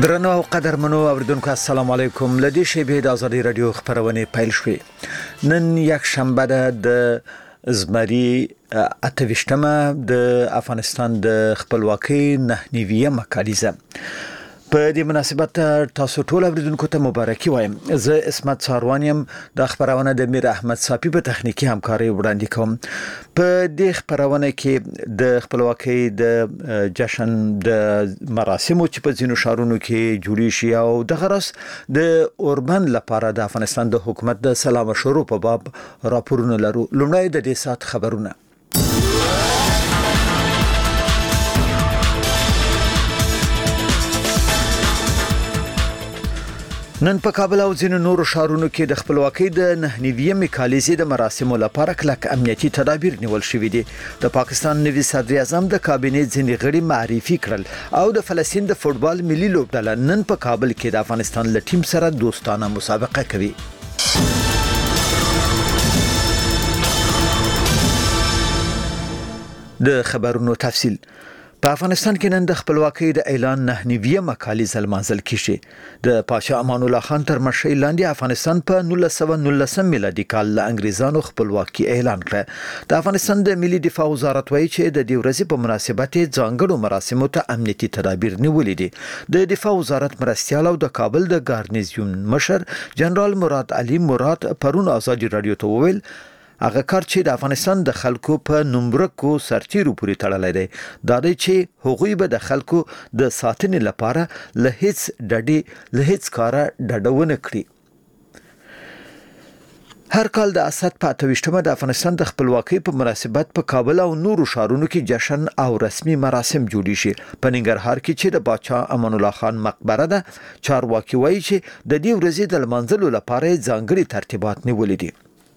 درنو او قدرمنو اوریدونکو السلام علیکم. لدی شیبه د ازادي رادیو خبرونه پیل شوې. نن یک شنبه د زمری 28مه د افغانستان د خپلواکۍ 99مه کالیزه. په دې مناسبت تاسو ټول اوریدونکو ته مبارکي وایم. زه اسمت ساروانیم د خبرونه د میر احمد صافي په تخنیکی همکاري وړاندې کوم. په دې خبرونه کې د خپلواکۍ د جشن د مراسمو چې په ځینو شهرونو کې جوړی شي او د غرس د اوربند لپاره د افغانستان د حکومت د سلام شروع په باب راپورونه لرو. لومړی د دې سات خبرونه. نن په کابل او ځینو نورو ښارونو کې د خپلواکۍ د 99مې کالیزې د مراسمو لپاره کلک امنیتي تدابیر نیول شوې دي. د پاکستان نوي صدر اعظم د کابینې ځینې غړي معرفي کړل او د فلسطین د فوتبال ملي لوبډله نن په کابل کې د افغانستان له ټیم سره دوستانه مسابقه کوي. د خبرونو تفصیل. په افغانستان کې نن د خپلواکۍ د اعلان 99مه کالیزه لمانځل کیږي. د پاشا امان الله خان تر مشرۍ لاندې افغانستان په 1919 میلادي کال له انګریزانو خپلواکي اعلان کړه. د افغانستان د ملي دفاع وزارت وایي چې د دې ورځې په مناسبت ځانګړو مراسمو ته امنیتي تدابیر نیولې دي. د دفاع وزارت مرستیال او د کابل د ګارنیزیون مشر جنرال مراد علي مراد پرون ازادي رادیو ته وویل هغه کار چې د افغانستان د خلکو په نمبرکو سرتیرو پورې تړلی دی دا دی چې هغوی به د خلکو د ساتنې لپاره له هیڅ کاره ډډه کړي. هر کال د اسد په 28مه د افغانستان د خپلواکۍ په مناسبت په کابل او نورو ښارونو کې جشن او رسمي مراسم جوړی شي. په ننګرهار کې چې د باچا امان الله خان مقبره ده چارواکي وایي چې د دې ورځې د لمانځلو لپاره ځانګړي ترتیبات نیولې دي.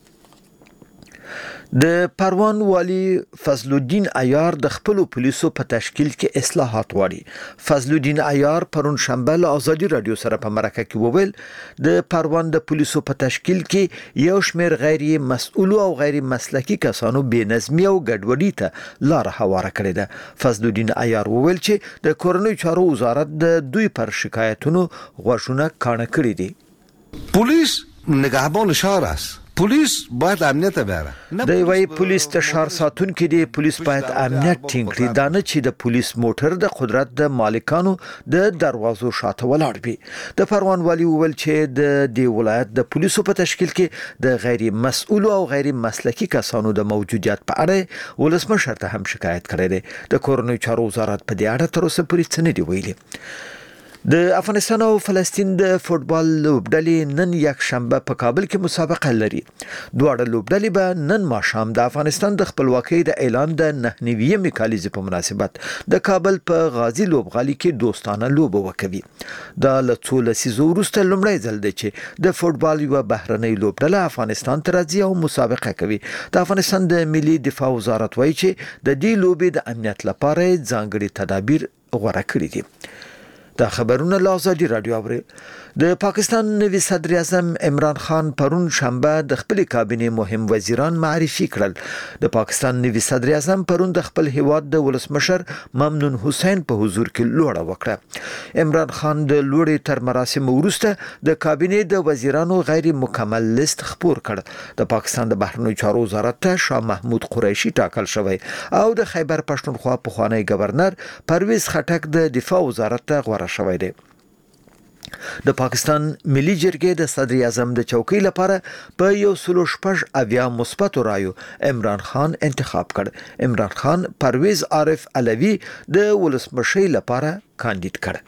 د پروان والی فضل الدین عیار د خپل پولیسو په تشکیل کې اصلاحات غواړي. فضل الدین عیار پرون شنبه له ازادي رادیو سره په مرکه کې وویل د پروان د پولیسو په تشکیل کې یو شمېر غیر مسؤل او غیر مسلکي کسانو بې نظمي او ګډوډي ته لار هواره کړې ده. فضل الدین عیار وویل چې د کورنیو چارو وزارت د دوی پر شکایتونو غوښونه کاڼه کړې دي. پولیس نگهبان شهر است. پولیس باید امنیت بیاره. د وی پولیس ته شهر ساتونکو دی پولیس باید امنیت ټینګ کړي. دا نه چې د پولیس موټر د قدرت د مالکانو د دروازو شاته ولاړ وي. د پروان والی وویل چې د دې ولایت د پولیسو په تشکیل کې د غیر مسؤل او غیر مسلکي کسانو د موجودیت په اړه ولسمشر ته هم شکایت کړی دی. د کورنیو چارو وزارت په دې اړه تر اوسه پورې څه نه دی ویلي. د افغانستان او فلسطین د فوتبال لوبډلې نن یک شنبه په کابل کې مسابقه لري. دواړه لوبډلې به نن ماښام د افغانستان د خپلواکۍ د اعلان د 99مې کالیزې په مناسبت د کابل په غازی لوبغالي کې دوستانه لوبه وکوي. دا له څو لسیزو وروسته لومړی ځل دی چې د فوتبال یو بهرنۍ لوبډله افغانستان ته راځي او مسابقه کوي. د افغانستان د ملي دفاع وزارت وایي چې د دې لوبې د امنیت لپاره ځانګړي تدابیر غوړه کړي دي. دا خبرونه له ازادي رادیو اوري. د پاکستان نوي صدر اعظم عمران خان پرون شنبه د خپل کابینې مهم وزیران معرفي کړل. د پاکستان نوي صدر اعظم پرون د خپل هیواد د ولسمشر ممنون حسین په حضور کې لوړه وکړه. عمران خان د لوړې تر مراسم وروسته د کابینې د وزیرانو غیر مکمل لیست خپور کړ. د پاکستان د بهرنیو چارو وزارت ته شاه محمود قریشي ټاکل شوی او د خیبر پښتونخوا پخوانی گورنر پرویز خټک د دفاع وزارت ته غوړه شوی دی. د پاکستان ملي جرګې د صدر اعظم د چوکۍ لپاره په 116 مثبت رایو عمران خان انتخاب کړ. عمران خان پرویز عارف علوی د ولسمشۍ لپاره کاندید کړ.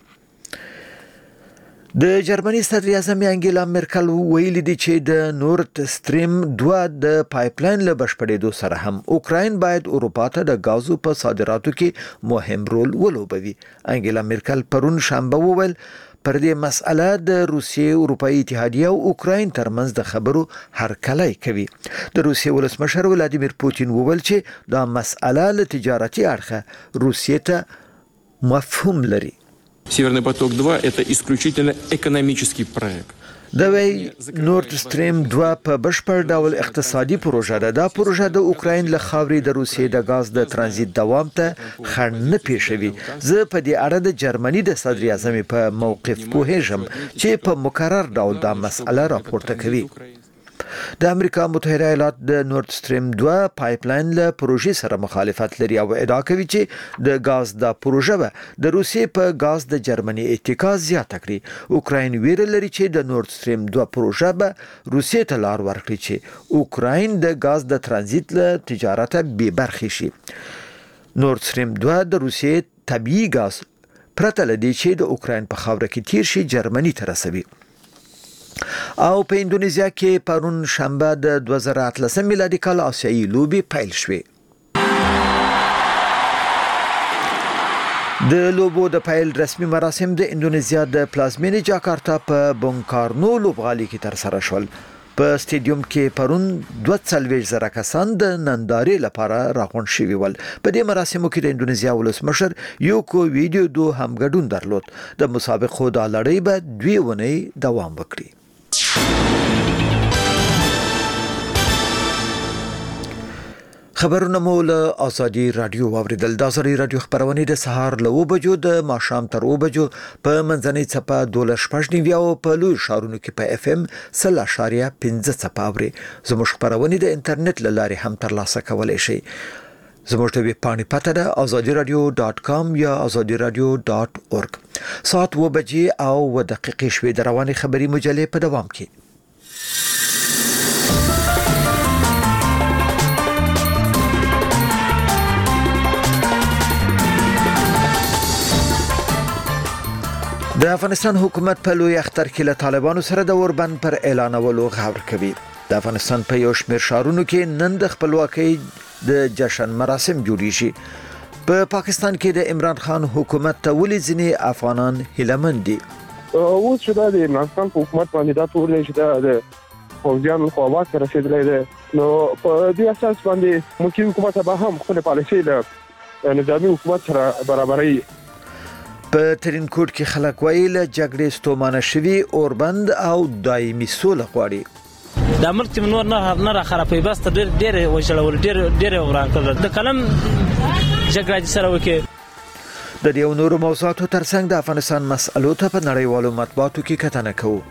د جرمني صدر اعظم انګیلا مرکل ویلي دي چې د نورد سټریم 2 د پایپلاین له بشپړېدو سره هم اوکراین باید اروپا ته د غازو په صادراتو کې مهم رول ولوبوي. انګیلا مرکل پرون شنبه وویل پر دې مسأله د روسیې اروپאי اتحادیه او اوکراین ترمنځ د خبرو هرکلی کوي. د روسیې ولسمشر ولادیمیر پوتین وویل چې دا مسأله له تجارتي اړخه روسیې ته مفهوم لري. Северный поток-2 – это исключительно экономический проект. د وی نورد سټریم 2 په بشپړ ډول اقتصادي پروژه ده. دا پروژه د اوکراین له خاورې د روسیې د غاز د ترانزیت دوام ته خنډ نه پیښوي. زه په دې اړه د جرمني د صدر اعظم په موقف پوهیږم چې په مکرر ډول دا مسأله راپورته کوي. د امریکا متحده ایالات د نورد سټریم 2 پایپلاین له پروژې سره مخالفت لري او ادعا کوي چې د غاز د پروژه به د روسیې په غاز د جرمني اتکا زیاته کړي. اوکراین ویره لري چې د نورد سټریم 2 پروژه به روسیې ته لار ورکړي چې اوکراین د غاز د ترانزیت له تجارت به برخې شي. نورد سټریم 2 د روسیې طبيعي غاز پرته لدی چې د اوکراین په خاوره کې تیر شي جرمني ته رسوي. او په اندونیزیا کې پرون شنبه د 2018 میلادي کال آسیایي لوبي پیل شوې. د لوبو د پیل رسمي مراسم د اندونیزیا د پلازمینې جاکارتا په بونکارنو لوبغالي کې تر سره شول. په سټیډیوم کې پرون 240,000 کسان د نندارې لپاره راغونډ شوي ول. په دې مراسمو کې د اندونیزیا ولسمشر یوکو ویډیودو هم ګډون درلود. د مسابقو د لړۍ به 2 ونې دوام وکړي. خبرونه مو له آزادي رادیو واوریدل. د آزادي رادیو خبرونه د سهار له 9 بجو د ماښام تر 9 بجو په منځنۍ څپه 12.9 او په لوی شهرونو کې په اف ام 0.5 څپه اوري. زموږ خبرونه د انټرنیټ له لارې هم ترلاسه کولای شئ. زموږ د ویب پاڼې پته ده azadiradio.com یا azadiradio.org. ساعت 9 بجې او 2 دقیقې شوې. د رواني خبري مجلې په دوام کې. د افغانستان حکومت په لوی اختر کې له طالبانو سره د اوربند پر اعلانولو غور کوي. د افغانستان په یو شمېر ښارونو کې نن د خپلواکۍ د جشن مراسم جوړیږي. په پاکستان کې د عمران خان حکومت ته ولې ځینې افغانان هیلهمند دي. اوس چې د عمران خان حکومت باندې دا ټول چې د فوجیانو خو واک رسیدلی دی، نو په دې اساس باندې ممکن حکومت به هم خپل پالیسي له نظامی حکومت سره برابرۍ. په ترینکوټ کې خلک وایي له جګړې ستومانه شوي اوربند او دایمي سوله غواړي. د ملک نور نه را خرابوي، بس ډېر وشلول ډېر وران کړل. د کلم جګړه سره وکړي. د دې نورو موضوعاتو ترڅنګ د افغانستان مسألو ته په نړیوالو مطبوعاتو کې کتنه کوو.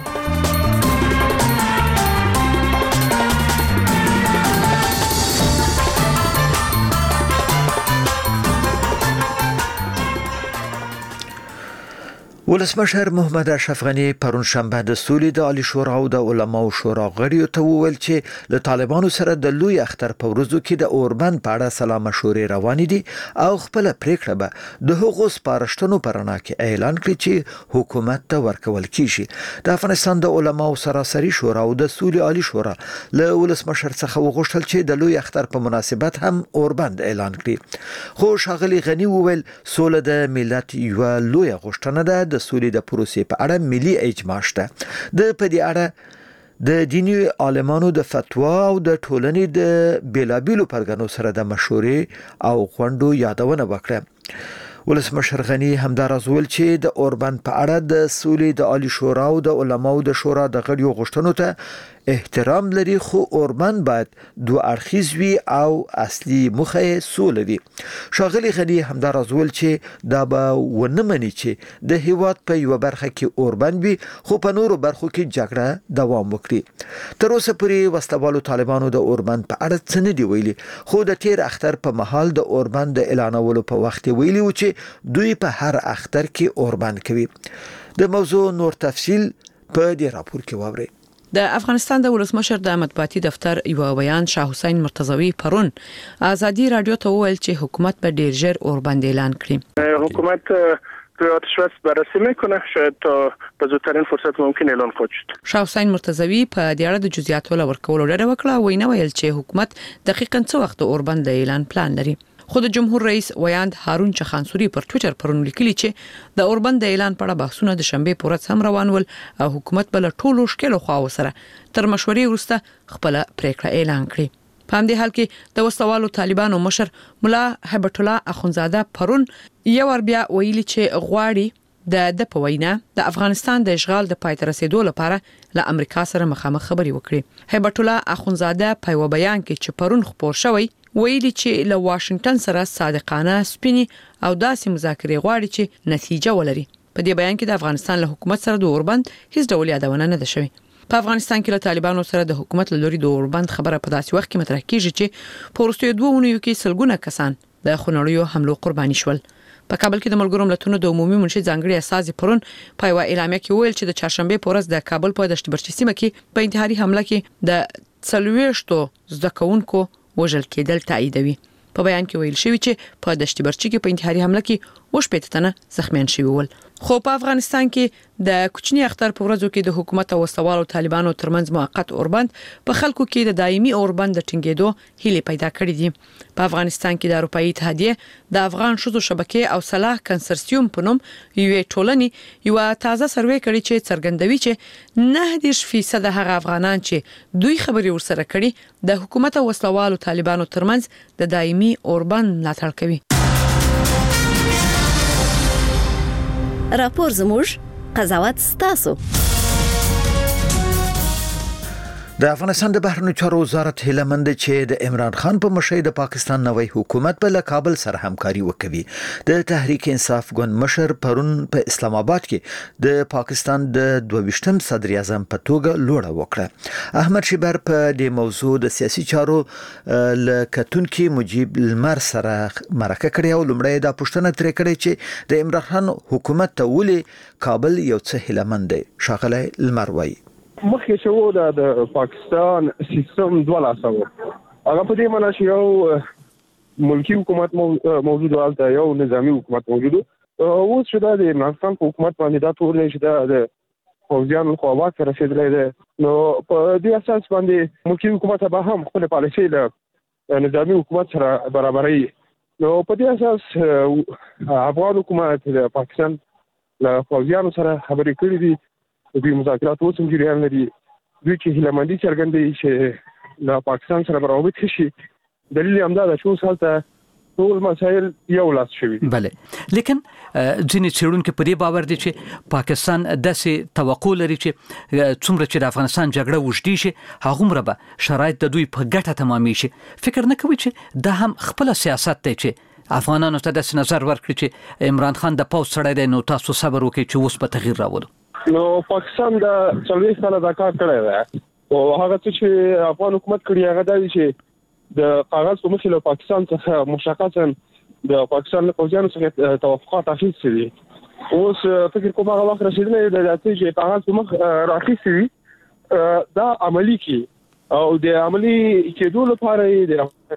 ولسمشر محمد اشرف غنی پرون شنبه د سولې د عالی شورا او د علماو شورا غړیو ته وویل چې له طالبانو سره د لوی اختر په ورځو کې د اوربند په اړه سلا مشورې روانې دي او خپل پریکړه به د هغو سپارښتنو پر اړه کې اعلان کړي چې حکومت ته ورکول کیږي. د افغانستان د علماو سراسري شورا او د سولې عالی شورا له ولسمشر څخه وغوښتل چې د لوی اختر په مناسبت هم اوربند اعلان کړي. خو ښاغلي غنی وویل سوله د ملت یو لوی غوښتنه ده. د سولې د پروسې په اړه ملي اجماع شته. د په دې اړه د دیني عالمانو د فتوا او د ټولنې د بیلابیلو پرګنو سره د مشورې او غونډو یادونه وکړه. ولسمشر غنی همداراز ویل چې د اوربند په اړه د سولې د عالی شورا او د علماو د شورا د غړیو غوښتنو ته احترام لري، خو اوربند باید دوه اړخیز وي او اصلي موخه سوله وي. ښاغلي غنی همداراز ویل چې دا به ونه مني چې د هیواد په یو برخه کې اوربند وي خو په نورو برخو کې جګړه دوام وکړي. تر اوسه پورې وسلوالو طالبانو د اوربند په اړه څه نه دی ویلي، خو د تیر اختر په محل د اوربند د اعلانولو په وخت ویلي و چې دوی په هر اختر کې اوربند کوي. د موضوع نور تفصیل په دې راپور کې واورئ. د افغانستان د ولسمشر د مطبوعاتي دفتر یو بیان شاه حسین مرتضوی پرون آزادي رادیو ته وویل چې حکومت به ډیر ژر اوربند اعلان کړي. حکومت آتشبس بررسی میکنه، شاید تا به زودترین فرصت ممکن اعلان خواهد شد. شاه حسین مرتضوی په دې اړه د جزئیاتو ورکولو ډډه وکړه. وینا ویل چې حکومت دقیقاً څه وخت اوربند اعلان پلان لري. خود جمهور رئیس ویاند هارون چخانسوري پر ټوئیټر پرون لیکلي چې د اوربند اعلان په اړه بحثونه د شنبه په ورځ هم روان ول او حکومت بل ټولو شکل خو سره تر مشورې وروسته خپل پریکړه اعلان کړي. په همدې حال کې د وسوالو طالبانو مشر مولا هیبت الله اخونزاده پرون یو ور بیا ویلي چې غواړي د پوینا د افغانستان د اشغال د پای ته رسیدو لپاره له امریکا سره مخامخ خبري وکړي. هیبت الله اخونزاده په یو بیان کې چې پرون خبر شوی ویلي چې له واشنگټن سره صادقانه سپینی او داسې مذاکرې غواړي چې نتیجه ولري. په دې بیان کې د افغانستان له حکومت سره د اوربند هیڅ ډول یادونه نه ده شوی. په افغانستان کې له طالبانو سره د حکومت له لوري د اوربند خبره په داسې وخت کې مطرح کیږي چې په وروستیو 2 اونیو کې سلګونه کسان د خونړیو حملو قرباني شول. په کابل کې د ملګرو ملتونو د عمومي منشي ځانګړي اساسي پرون په یو اعلامیه کې ویل چې د چهارشنبه په ورځ د کابل په دشت برچی سیمه کې په انتحاري حمله کې د 40 زده کوونکو وژل کېدل تاییدوي. په بیان کې ویل شوی چې په دشت برچی کې په انتحاري حمله کې وشپېته تنه زخمیان شوي ول. خو په افغانستان کې د کوچني اختر په ورځو کې د حکومت او وسوالو طالبانو ترمنځ موقت اوربند په خلکو کې د دایمي اوربند د ټینګېدو هیله پیدا کړې دي. په افغانستان کې د اروپאי اتحادیه د افغان شذو شبکې او صلاح کنسرسیوم په نوم یو ټولنې یو تازه سروې کړی چې څرګندوي چې 90% هغه افغانان چې دوی خبري ورسره کړي د حکومت او وسوالو طالبانو ترمنځ د دایمي اوربند ملاتړ کوي. راپور زموږ قضاوت ستاسو. د افغانستان د بهرنیو چارو وزارت هیله مند چې د عمران خان په مشرۍ د پاکستان نوی حکومت په کابل سره همکاري وکوي. د تحریک انصاف ګوند مشر پرون په اسلام آباد کې د پاکستان د 22م صدر اعظم په توګه لوړه وکړه. احمد شیبر په دې موضوع د سیاسي چارو لکتونکو مجيب المر سره مرکه کړې او لومړی دا پوښتنه ترې کړې چې د عمران خان حکومت ته ولې کابل یو څه هیله مند دی. شاغله المر وایي مخکې شو د پاکستان سیستم 12 هغه په دې معنی چې یو ملکی حکومت موجود او یو نظامی حکومت موجود او چې د عمران خان حکومت باندې دا ټول چې د فوجیانو خواوات رسیدلې ده نو په دې اساس باندې ملکی حکومت به هم خپل پالیسي له نظامی حکومت سره برابرۍ نو په دې اساس افغان حکومت د پاکستان له فوجیانو سره خبرې کړې دي. دوی مذاکرات اوس هم جریان لري. دوی چې هیلمندي څرګندوي چې د پاکستان سره برابر شي. دلیل هم دا ده چې اوس هلته ټول مسایل یو لاس شوي. بله لیکن ځینې څېړونکي په دې باور دي چې پاکستان داسې توقع لري چې څومره چې د افغانستان جګړه وژدي شي هغومره به شرایط د دوی په ګټه تمامي شي. فکر نه کوي چې دا هم خپل سیاست دی چې افغانانو ته داسې نظر ورکړي چې عمران خان د پوځ سړی دی نو تاسو صبر وکړئ چې اوس به تغییر راولو. نو پاکستان د 40 سال دا کار کړی دی او هغه چې افغان حکومت کړی هغه دی چې د کاغذ په مخې له پاکستان څخه مشخصا د پاکستان له فوجیانو څخه توافقات اخیستي دي. اوس فکر کوم هغه وخت رسیدلی دی چې کاغذ په مخ راخیستي وي دا عملی کی او د عملی کېدو لپاره یو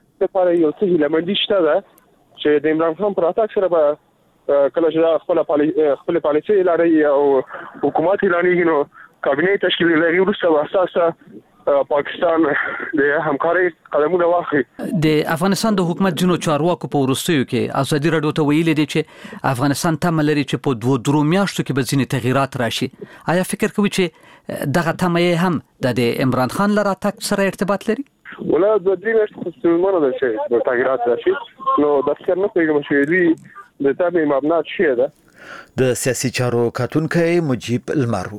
څه هیلمندي شته ده چې د عمران خان پر اتاک سره به کله چې خپل پالیسي لري او حکومت لري نو کابینه تشکیل لري ورسره اساسا پاکستان د همکاري قدمونه واخلي. د افغانستان د حکومت جنو چارواکو په ورستیو کې ازادي راډیو ته ویلي دي چې افغانستان تمه لري چې په 2 میاشتو کې به ځینې تغیرات راشي. آیا فکر کوي چې دغه تمه هم د عمران خان لپاره تک سره ارتباط لري؟ ولا د 3 میاشتو څخه ده چې تغیرات راشي نو د څنګه نه پیږم چې دوی د تابع مبنات شي ده. د سیاسي چارو کاتونکو مجيب المر.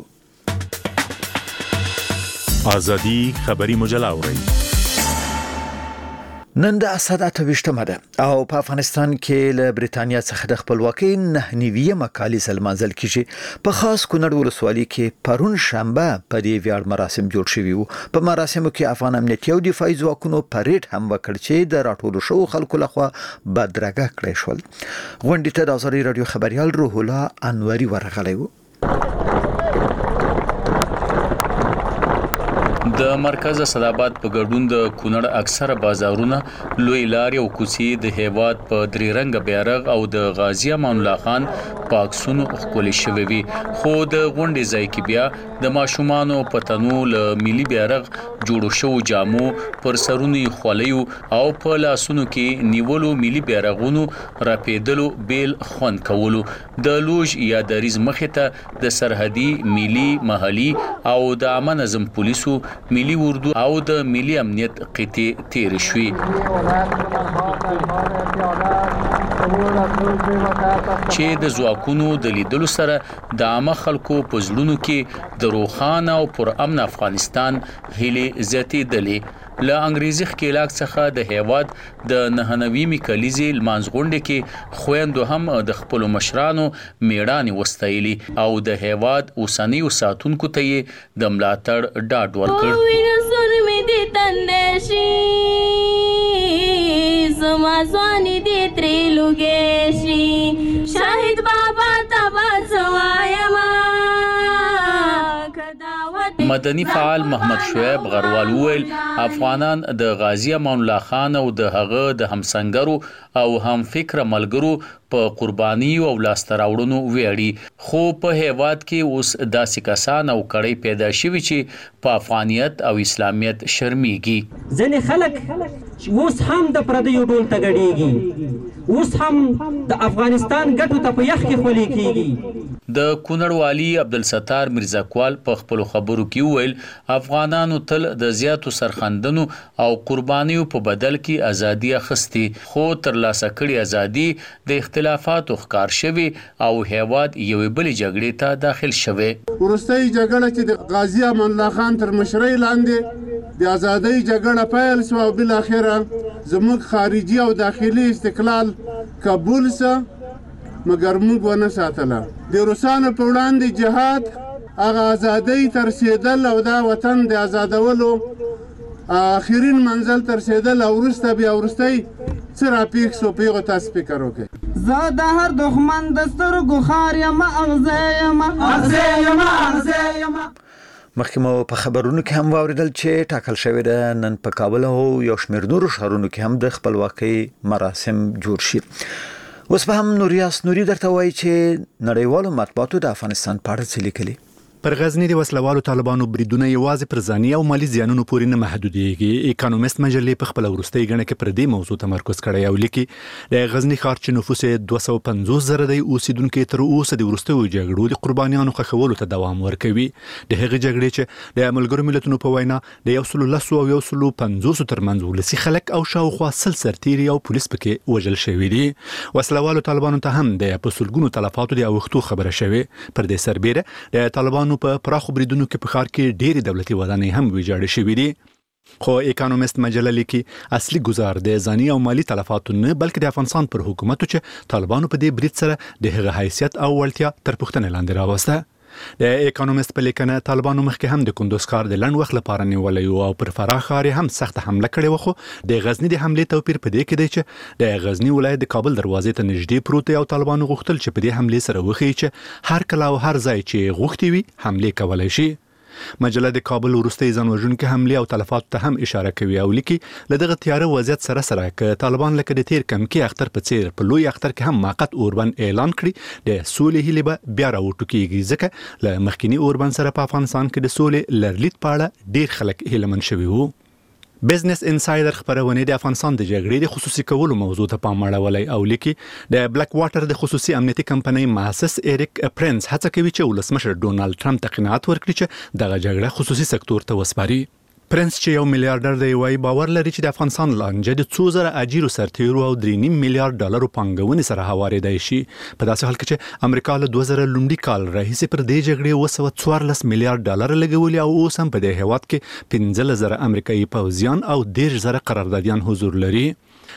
ازادي خبري مجله اوري. نن د اسد 28مه ده او په افغانستان کې له بریتانیا څخه د خپلواکۍ 9 مکالې سلمانځل کیږي. په خاص کونړ ولسوالۍ کې پرون شنبه په دې ویاړ مراسم جوړ شوي وو. په مراسمو کې افغان امنیتي او دفاعي ځواکونو پریډ هم وکړ چې د راټولو شو خلکو لخوا بدرګه کړی شول. غونډې ته د ازادي رادیو خبريال روح الله انوري ورغلی وو. د مرکز اسداباد په ګډون د کونړ اکثره بازارونه لوی لارې او کوڅې د هیواد په درې رنګ بیرغ او د غازی امان الله خان پاکسونو خولي شوی وي. خو د غونډې ځای کې بیا د ماشومانو پتنو له ملي بیرغ جوړو شو جامو پر سرونی خولیو او په لاسونو کې نیولو ملي بیرغونو راپیدلو بیل خوان کولو. د لوج یا دریز مخه ته د سرحدي ملي محلي او د عامه نظم پولیسو ملي اردو او د ملي امنیت قطې تیر شوي. چې د ځواک ځواکونو د لیدلو سره د عامه خلکو په زړونو کې د روښانه او پرامن افغانستان هیلې زیاتېدلې. له انګریزي ښکېلاک څخه د هیواد د 99 کلیزې لمانځغونډې کې خویندو هم د خپلو مشرانو میړانې وستایلي او د هیواد اوسنیو ساتونکو ته یې د ملاتړ ډاډ ورکړ. زمازوانی دی تریلوگیشی شاهد بابا تبا سوایما. مدني فعال محمد شعیب غروال وویل افغانان د غازی امان الله خان او د هغه د همسنګرو او هم فکر ملګرو په قرباني او لاسته راوړنو ویاړي، خو په هیواد کې اوس داسې کسان او کړۍ پیدا شوي چې په افغانیت او اسلامیت شرمېږي. ځینې خلک اوس هم د پردیو ډول ته ګډېږي، اوس هم د افغانستان ګټو ته په یخ کې خولې کېږي. د کونړ والي عبدالستار میرزاکوال په خپلو خبرو کې وویل افغانانو تل د زیاتو سرخندنو او قربانیو په بدل کې ازادي اخیستې، خو ترلاسه کړې ازادي د اختلافاتو ښکار شوي او هیواد یوې بلې جګړې ته داخل شوی. وروستۍ جګړه چې د غازي امان الله خان تر مشرۍ لاندې د ازادۍ جګړه پیل شوه او بالاخره زموږ خارجي او داخلي استقلال قبول سه، مګر موږ ونه ساتله. د روسانو په وړاندې جهاد هغه ازادۍ تر رسېدل او دا وطن د ازادولو آخرین منزل تر رسېدل او وروسته بیا وروستی څه راپېښ شو په هغو تاسو فکر وکړئ. زه د هر دښمن د سترګو خار یمه اغزی یمه. مخکې مو په خبرونو کې هم واوریدل چې ټاکل شوی ده نن په کابل او یو شمېر نورو ښارونو کې هم د خپلواکۍ مراسم جوړ شي. اوس به هم نوریاس نوري درته وایي چې نړیوالو مطبوعاتو د افغانستان په اړه څه لیکلي. پر غزنی د وسلوالو طالبانو بریدونه یوازې پر ځاني او مالی زیانونو پورې نه محدودېږي. اکانومست مجلې په خپل وروستۍ غڼه کې پر دې موضوع تمرکز کړی او لیکي د غزنی ښار چې نفوس 250,000 دی اوسیدونکو تر اوسه د وروستیو جګړو د قربانیانو ښخولو ته دوام ورکوي. د هغې جګړې چې د ملګرو ملتونو په وینا د 110 او 150 ترمنځ ولسي خلک او شاوخوا 100 سرتیري او پولیس پکې وژل شوي دي. وسلوالو طالبانو ته هم د پسولګونو تلفاتو د اوختو خبره شوې. پر دې سربېره د طالبانو په پراخو بریدونو کې په ښار کې ډېری دولتي ودانۍ هم ویجاړې شوې دي. خو اکانومست مجله لیکي اصلي گزار د ځاني او مالی تلفاتو نه بلکې د افغانستان پر حکومت چې طالبانو په دې برید سره د هغه حیثیت او وړتیا تر پوښتنې لاندې راوسته. د اکانومست په لیکنه طالبانو مخکې هم د کندوز ښار د لنډ وخت لپاره نیولی او پر فراه ښار هم سخت حمله کړې وه، خو د غزنی د حملې توپیر په دې کې دی چې د غزنی ولایت د کابل دروازې ته نږدې پروت دی او طالبانو غوښتل چې په دې حملې سره وښیي چې هر کله او هر ځای چې غوښتي وي حملې کولی شي. مجله د کابل وروستۍ ځانوژونکې حملې او تلفاتو ته هم اشاره کوي او لیکي له دغه تیاره وضعیت سره که طالبان لکه د تیر کمکي اختر په څیر په لوی اختر کې هم موقت اوربند اعلان کړي د سولې هیلې به بیا راوټوکېږي، ځکه له مخکینی اوربند سره په افغانستان کې د سولې لرلید په اړه ډیر خلک هیلهمن شوي وو. بزنس انسایډر خبرونه د افغانستان د جګړې د خصوصي کولو موضوع ته پام اړولی او لیکي د بلیک واټر د خصوصي امنیتي کمپنۍ مؤسس ایریک پرنس هڅه کوي چې ولسمشر ډونالد ټرمپ ته قناعت ورکړي چې دغه جګړه خصوصي سکتور ته وسپاري. پرنس چې 1 میلیارډر دی وایي باور لري چې د افغانستان لانجه د 2000 اجیرو سرتیرو او 3.5 میلیارډ ډالرو پانګونې سره هوارېدای شي، په داسې حال کې چې امریکا له 2000 لومړي کال راهیسې پر دې جګړې 214 میلیارډ ډالر لګولي او اوس هم په دې هیواد کې 15,000 امریکایي پوځیان او 10,000 قراردادیان حضور لري.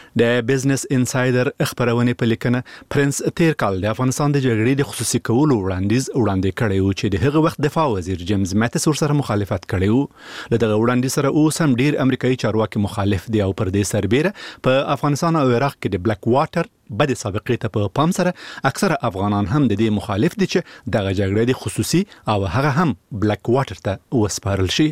د بزنس انسایډر خبرونه په لیکنه پرنس تیر کال د افغانستان د جګړې د خصوصي کولو وړاندیز کړی و چې د هغه وخت دفاع وزیر جیمز ماتیس ورسره مخالفت کړی و. له دغه وړاندیز سره اوس هم ډیر امریکایي چارواکي مخالف دي او پر دې سربېره په افغانستان او عراق کې د بلیک واټر بد سابقې ته په پام سره اکثره افغانان هم د دې مخالف دي چې دغه جګړه د خصوصي او هغه هم بلیک واټر ته وسپارل شي.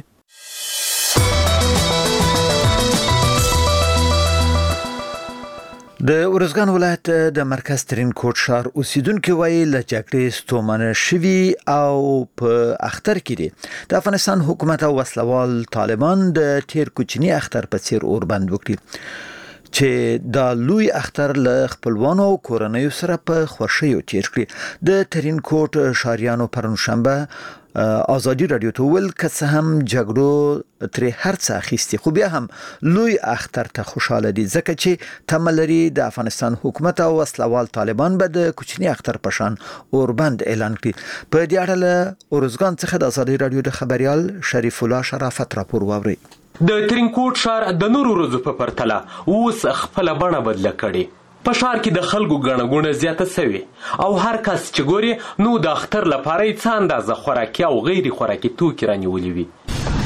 د ورزګان ولایت د مرکز ترین کوټ ښار اوسیدونکو وایي له جګړې ستومانه شوي او په اختر کې دي د افغانستان حکومت او وسلوال طالبان د تیر کوچني اختر په څیر اوربند وکړي چې دا لوی اختر له خپلوانو او کورنیو سره په خوښیو تیر کړي. د ترین کوټ ښاریانو پرون شنبه ازادي رادیو ته ول که څه هم جګړو تر هرڅه اخیستي خو بیا هم لوی اختر ته خوشاله دي ځکه چې تملري د افغانستان حکومت او وسلوال طالبان به د کوچني اختر پشان اوربند اعلان کړي. په دې اړه اورزګان څخه د ازادي رادیو د خبريال شریف الله شرافت راپور واوري. د ترینکوټ ښار د نورو ورځو په پرتله اوس خپل بڼه بدله کړي. په ښار کې د خلکو ګڼه ګوڼه زیاته سوي او هر کس چې ګوري نو د اختر لپاره یې څه اندازه خوراکي او غیر خوراکي توکي رانیولي وي.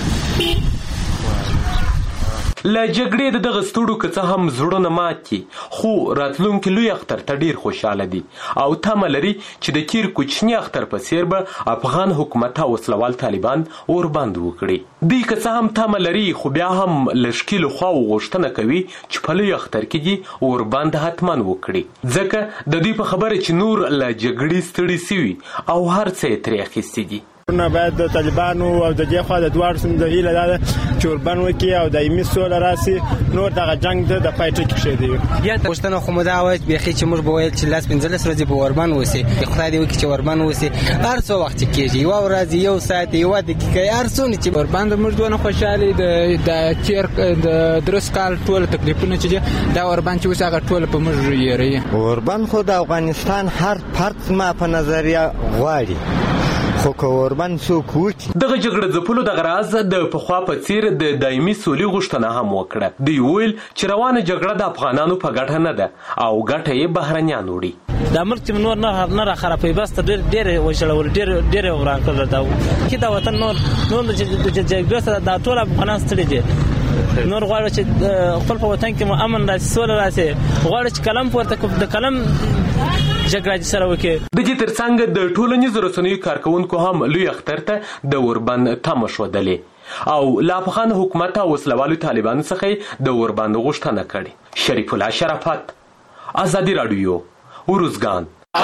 له جګړې د دغه ستړو که څه هم زړونه مات دي خو راتلونکي لوی اختر ته ډیر خوشحاله دي او تمه لري چې د کیر کوچني اختر په څیر به افغان حکومت او وسلوال طالبان اوربند وکړي. دوی که څه هم تمه لري خو بیا هم له ښکیلو خواوو غوښتنه کوي چې په لوی اختر کې دې اوربند حتما وکړي ځکه د دوی په خبره چې نور له جګړې ستړي سوي او هر څه یې ترې اخیستي دي. باید د طالبانو او د دې خوا د دواړو سیمو د هیله ده چې اوربند وکړي او دایمي سوله راسي نور دغه جنګ د پای ټکی کېږدي. یا پوښتنه خو مو دا وایي بیخي چې موږ به ویل چې 15 ورځې په اوربند اوسي خدای دې وکړي چې اوربند اوسي هر څو وخت کېږي یو ورځ یو ساعت یو دقیقه هر څو چې اوربند موږ دونه خوشاله د تیر د درس کال ټول تکلیفونه چې دا اوربند چې اوس هغه ټول په موږ یې اوربند خو د افغانستان هر فرد ما په نظریه غواړي خو کوربند څوک وکړي. دغه جګړه ځپلو دغه راز د پخوا په څیر د دایمي سولې غوښتنه هم وکړه. دوی ویل چې روانه جګړه د افغانانو په ګټه نه ده او ګټه یې بهرنیان وړي. د ملک چې نور نه را خرابوي بس ډېر وشړول ډېر وران کړل دا چې دا وطن نور د جګړې سره د ټول افغانان ستړي دي. نور غواړي چې خپل په وطن کې مو امن راشي سوله راشي غواړي چې کلم پورته د کلم جګړه سره وکړي. د دې ترڅنګ د ټولنیزو رسنیو کارکونکو هم لوی اختر ته د اوربند تمه ښودلې او له افغان حکومت او وسلوالو طالبانو څخه د اوربند غوښتنه کړې. شریف الله شرافت ازادي رادیو اورزګان.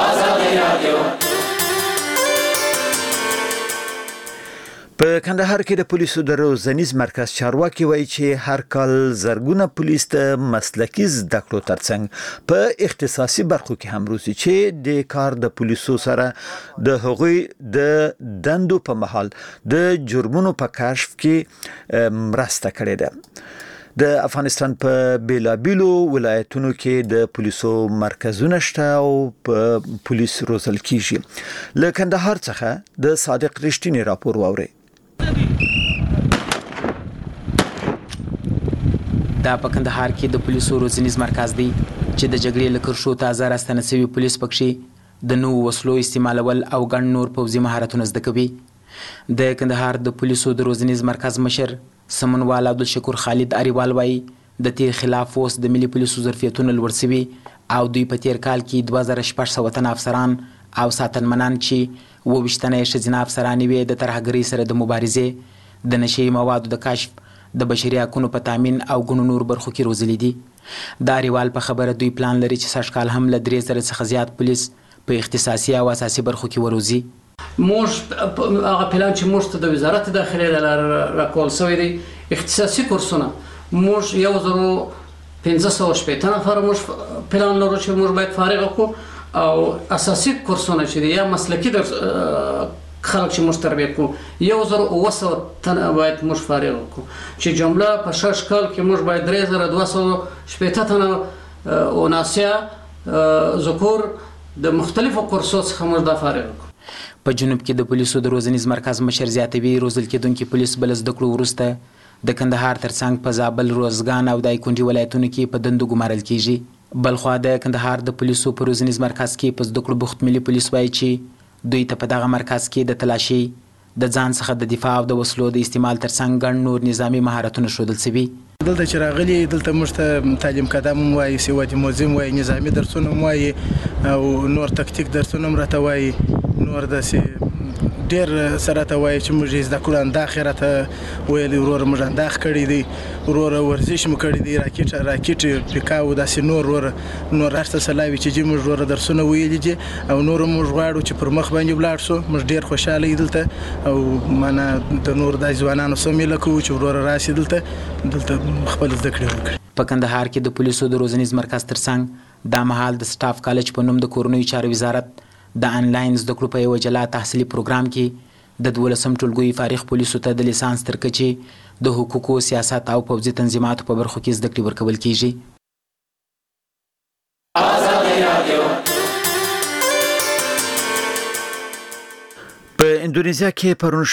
په کندهار کې د پولیسو د روزنیز مرکز چارواکي وایي چې هر کال زرګونه پولیس ته مسلکي زده کړو ترڅنګ په اختصاصي برخو کې هم روزي چې د کار د پولیسو سره د هغوی د دندو په مهال د جرمونو په کشف کې مرسته کړې ده. د افغانستان په بیلابیلو ولایتونو کې د پولیسو مرکزونه شته او په پولیس روزل کیږي. له کندهار څخه د صادق رښتینی راپور واوري. دا په کندهار کې د پولیسو روزنیز مرکز دی چې د جګړې له کرښو تازه راستنه شوي پولیس پکښې د نوو وسلو استعمالول او ګڼ نور پوځي مهارتونه زده کوي. د کندهار د پولیسو د روزنیز مرکز مشر سمنوال عبدالشکور خالد اریوال وایي د تیر خلاف اوس د ملي پولیسو ظرفیتونه لوړ شوي او دوی په تیر کال کې 2600 تنه افسران او ساتنمنان چې 22 تنه ښځینه افسران وي د ترهګرۍ سره د مبارزې د نشي موادو د کشف د بشري حقوقو په تامین او ګڼو نور برخو کې روزلي دي. د اریوال په خبره دوی پلان لري چې سږکال هم له 3000 څخه زیات پولیس په اختصاصي او اساسي برخو کې وروزي. موږ هغه پلان چې موږ ته د وزارت داخلي راکول شوی دی اختصاصي کورسونه موږ 1500 نفر موږ پلان لرو چې موږ باید فارغ کړو او اساسي کورسونه چې یا مسلکي خلک چې موږ تربیه کوو 1900 تنه باید موږ فارغ کړو چې جمله په 6 کال کې موږ باید 3200 تنه اوناسیا ذکور د مختلفو کورسو څخه موږ دا فارغ کړو. په جنوب کې د پولیسو د روزنیز مرکز مشر زیاتوي روزل کېدونکي پولیس بل زده کړو وروسته د کندهار ترڅنګ په زابل روزګان او دایکنډي ولایتونو کې په دندو ګمارل کیږي. بلخوا د کندهار د پولیسو په روزنیز مرکز کې په زده کړو بوخت ملي پولیس وایي چې دوی ته په دغه مرکز کې د تلاشي د ځان څخه د دفاع او د وسلو د استعمال ترڅنګ ګڼ نور نظامی مهارتونه ښودل شوي. دلته چې راغلي دلته موږ ته تعلیم قدم وایي سواد موزیم وایي نظامی درسونه وایي او نور تکتیک درسونه راته وایي نور داسې ډېر سره ته وایي چې موږ زده کړو انداخ راته ویلي وروره موږ انداخ کړی دی وروره ورزش مو کړی دی راکټ پیکاو داسې نور هر څه سلاوي چې موږ وروره درسونه ویلي دي او نور موږ غواړو چې پر مخ باندې ولاړ شو. موږ ډېر خوشاله یو دلته او معنا د نور د ځوانانو سره مل کوو چې وروره راشي دلته خپل زده کړې وکړي. په کندهار کې د پولیسو د روزنیز مرکز ترڅنګ د مهال د سټاف کالج په نوم د کورنیو چارو وزارت د انلاین زده کړو په یو جلا تحصیلي پروګرام کې د 12م ټولګي فارغ پولیسو ته د لیسانس تر کچې د حقوقو سیاست او پوځي تنظیماتو په برخو کې زده کړې ورکول کیږي. په اندونیزیا کې پرون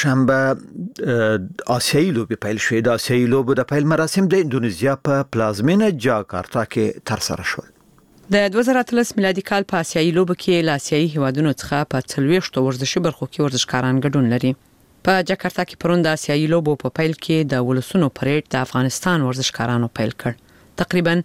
شنبه آسیایي لوبې پیل شوې. د آسیایي لوبو د پیل مراسم د اندونیزیا په پلازمینه جاکارتا کې ترسره شول. د 2013 میلادي کال په آسیایي لوبو کې له آسیایي هیوادونو څخه په 40 ورزشي برخو کې ورزشکاران ګډون لري. په جاکارتا کې پرون د آسیایي لوبو په پیل کې د ولسونو پریډ د افغانستان ورزشکارانو پیل کړ. تقریبا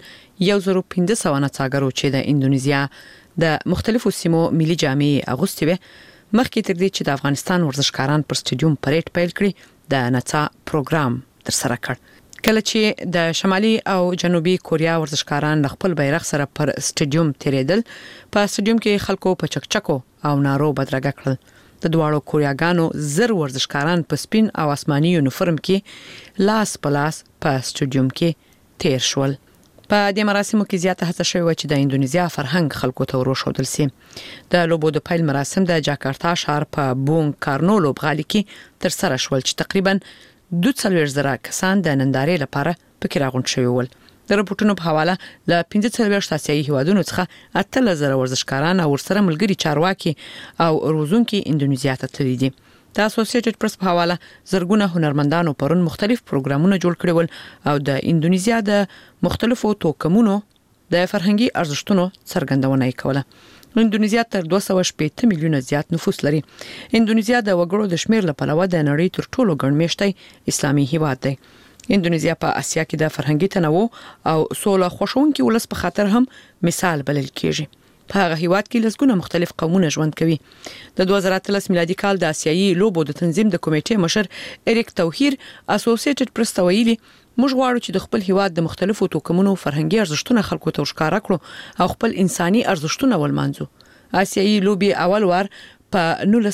1500 نڅاګرو چې د اندونیزیا د مختلفو سیمو ملي جامې اغوستي وي مخکې تر دې چې د افغانستان ورزشکاران پر سټیډیوم پریډ پیل کړي د نڅا پروګرام ترسره کړ. کله چې د شمالي او جنوبي کوریا ورزشکاران خپل بیرغ سره پر سټیډیوم تیریدل په سټیډیوم کې خلکو په چکچکو او نارو بدرګه کړل. د دواړو کوریاګانو زر ورزشکاران په سپین او آسماني یونیفورم کې لاس په لاس په سټیډیوم کې تیر شول. په دې مراسمو کې زیاته هڅه شوې و چې د اندونیزیا فرهنګ خلکو ته وروښودل شي. د لوبو د پیل مراسم د جاکارتا ښار په بونګ کارنو لوبغالي کې ترسره شول چې تقریبا 2,000 کسان د نندارې لپاره پکې راغونډ شوي ول. د رپورټونو په حواله له 15 آسیایي هیوادونو څخه 8,000 ورزشکاران او ورسره ملګري چارواکي او روزونکي اندونیزیا ته تللي دي. د اسوسییټډ پریس په حواله زرګونه هنرمندانو پرون مختلف پروګرامونه جوړ کړي ول او د اندونیزیا د مختلفو توکمونو د فرهنګي ارزښتونو څرګندونه کوله. اندونیزیا تر 280 میلیونه زیات نفوس لري. اندونیزیا د وګړو د شمیر لپاره د نړۍ تر ټولو ګڼمېشتي اسلامي هیواد دی. اندونیزیا په اسیا کې د فرهنګي تنوع او سوله خوشونکي ولس په خاطر هم مثال بلل کیږي. په هغه هیواد کې لږونه مختلف قومونه ژوند کوي. د 2013 میلادي کال د آسیایي لوبو د تنظیم د کمیټې مشر اریک توهیر اسوسییټډ پریس ته ویلي موږ غواړو چې د خپل هیواد د مختلفو توکمونو فرهنګي ارزښتونه خلکو ته ښکارا کړو او خپل انساني ارزښتونه ولمانځو. آسیایي لوبي اول وار په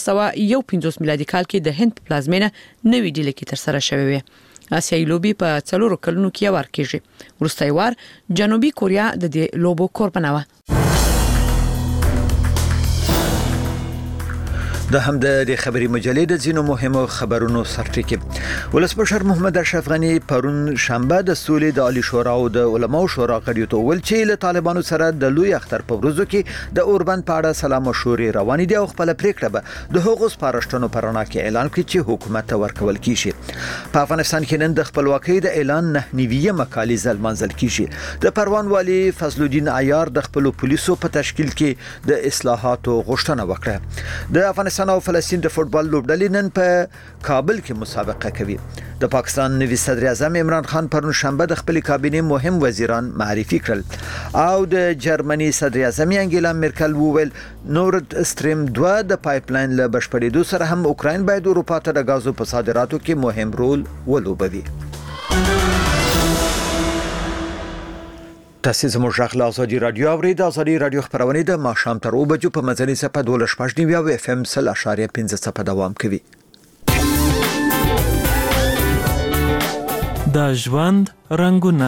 1951 میلادي کال کې د هند پلازمینه نوې ډیلي کې ترسره شوې وه. آسیایي لوبي په 4 کلونو کې وار کېږي. وروستی وار جنوبي کوریا د دې لوبو قربانه وه. د هم د خبري مجلې د ځینو مهمو خبرونو سرټکی. ولسمشر محمد اشرف غنی پرون شنبه د سولې د عالی شورا او د علماو شورا غړیو ته ویل چې له طالبانو سره د لوی اختر په ورځو کې د اوربند په اړه سلام مشورې روانې دي او خپل پریکړه به د هغو سپارښتنو پر اړه کې اعلان کړي چې حکومت ته ورکول کیږي. په افغانستان کې نن د خپلواکۍ د اعلان 9 مکالمه ځلمنځل کیږي. د پروان والی فضل الدین عیار د خپل پولیسو په تشکیل کې د اصلاحاتو غوښتنه وکړه. د افغانستان او فلسطین د فوتبال لوبډلې نن په کابل کې مسابقه کوي. د پاکستان نوي صدر اعظم عمران خان پرون شنبه د خپل کابینې مهم وزیران معرفي کړل او د جرمني صدر اعظم انګیلا مرکل وویل نورد استریم 2 د پایپلاین له بشپړېدو سره هم اوکراین باید اروپا ته د غازو په صادراتو کې مهم رول ولوبوي. تاسو زموږ غږ له ازادي رادیو اورید. ازادي رادیو خبرونه د ماښام تر 2 بجو په مزني صفحه 12.9 او اف ام 0.5 صفحه دوام کوي. د ژوند رنگونه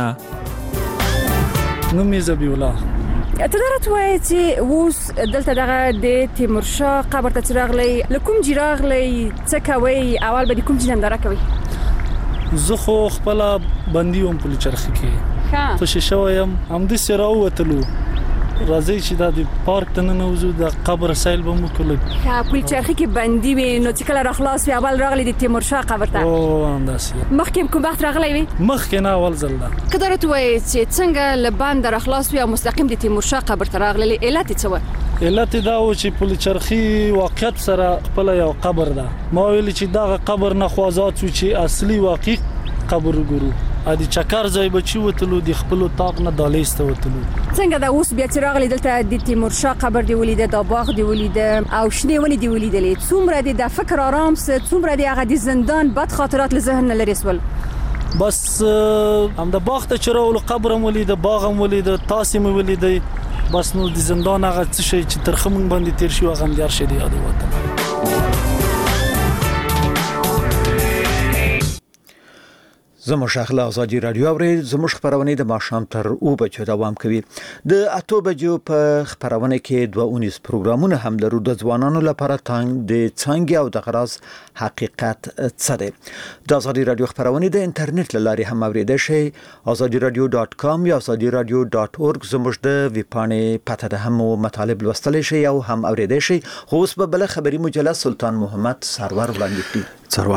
نوم یې زبی الله. ته درته وایې چې اوس دلته دغه د تیمورشاه قبر ته راغلی لکوم جی راغلی څه کوي اول به کوم جنندره کوي؟ زه خو خپل بندي وم په چرخ کې خوشی شویم هم د سره وتلو راځي چې د پارک ته ننوځو د قبر سیل به مو کول. په چرخ کې بندي وي نو چې کله راخلاص وي اول راغلی د تیمورشاه قبر ته. او انداسه مخکې کوم وخت راغلی وي؟ مخکې نه اول ځل. که درته وایي چې څنګه له بند راخلاص وي او مستقیم د تیمورشاه قبر ته راغلی علت څه و؟ علت دا و چې په چرخي واقعیت سره خپل یو قبر ده. ما ویل چې دا قبر نه خوازات شو چې اصلي واقعي قبر ګورو. ا دې چکر ځای بچي وتلو د خپل طاق نه دالیسته وتلو. څنګه دا اوس بیا چې راغلی دلته د تیمورشاه قبر دی ولید د باغ دی ولید او شنه ونی دی ولیدلې څومره د فکر آرام سه څومره د هغه د زندان بد خاطرات له ذهن لري سول. بس هم د باغ ته چرول قبر ولید باغ ولید تاسو ولید بس نو د زندان هغه څه شي چې ترخمن باندې تیر شو هغه یار شه دی یاد وته. زموږ شاخله ازادي رادیو اوري زموږ خبرونه د ماښام تر 2 بجو دوام کوي د 8 بجو په خبرونه کې 2 پروګرامونه هم لرو د ځوانانو لپاره د څنګه او د غراز حقیقت څه دی د ازادي رادیو خبرونه د انټرنیټ لاري هم اوریدل شي azadiradio.com یا azadiradio.org زموږ د ویبپاڼې پته ده هم مطالب لوستل شي او هم اوریدل شي خو اوس به بل خبري مجله سلطان محمد سرور وړاندې کړي